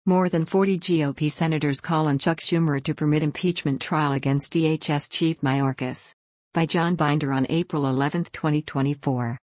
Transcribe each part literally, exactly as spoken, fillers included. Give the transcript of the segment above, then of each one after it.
More than forty G O P senators call on Chuck Schumer to permit impeachment trial against D H S Chief Mayorkas. By John Binder on April eleventh, twenty twenty-four.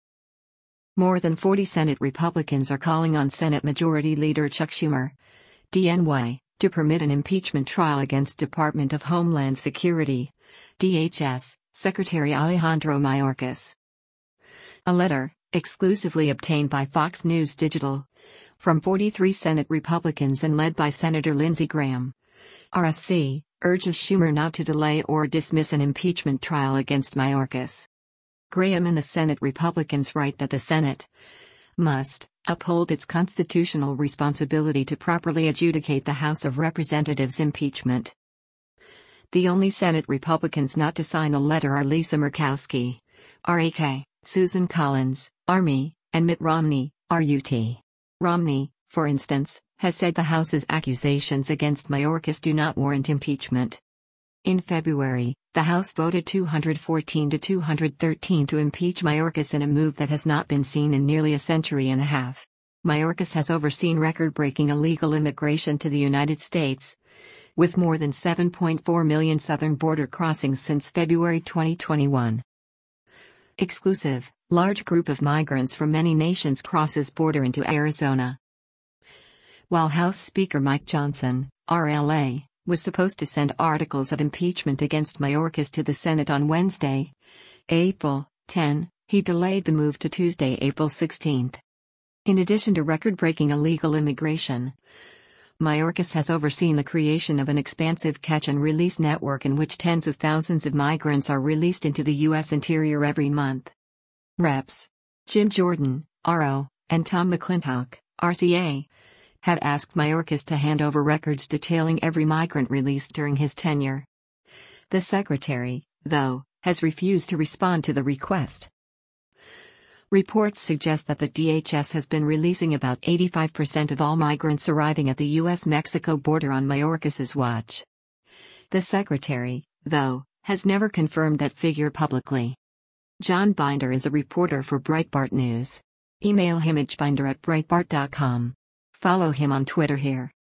More than forty Senate Republicans are calling on Senate Majority Leader Chuck Schumer, D N Y, to permit an impeachment trial against Department of Homeland Security, D H S, Secretary Alejandro Mayorkas. A letter, exclusively obtained by Fox News Digital, from forty-three Senate Republicans and led by Senator Lindsey Graham, R S C, urges Schumer not to delay or dismiss an impeachment trial against Mayorkas. Graham and the Senate Republicans write that the Senate must uphold its constitutional responsibility to properly adjudicate the House of Representatives' impeachment. The only Senate Republicans not to sign the letter are Lisa Murkowski, R A K, Susan Collins, R M I, and Mitt Romney, R U T. Romney, for instance, has said the House's accusations against Mayorkas do not warrant impeachment. In February, the House voted two hundred fourteen to two hundred thirteen to impeach Mayorkas in a move that has not been seen in nearly a century and a half. Mayorkas has overseen record-breaking illegal immigration to the United States, with more than seven point four million southern border crossings since February twenty twenty-one. Exclusive, large group of migrants from many nations crosses border into Arizona. While House Speaker Mike Johnson, R L A, was supposed to send articles of impeachment against Mayorkas to the Senate on Wednesday, April tenth, he delayed the move to Tuesday, April sixteenth. In addition to record-breaking illegal immigration, Mayorkas has overseen the creation of an expansive catch-and-release network in which tens of thousands of migrants are released into the U S interior every month. Reps Jim Jordan, R O, and Tom McClintock, R C A, have asked Mayorkas to hand over records detailing every migrant released during his tenure. The secretary, though, has refused to respond to the request. Reports suggest that the D H S has been releasing about eighty-five percent of all migrants arriving at the U S Mexico border on Mayorkas's watch. The secretary, though, has never confirmed that figure publicly. John Binder is a reporter for Breitbart News. Email him at binder at breitbart dot com. Follow him on Twitter here.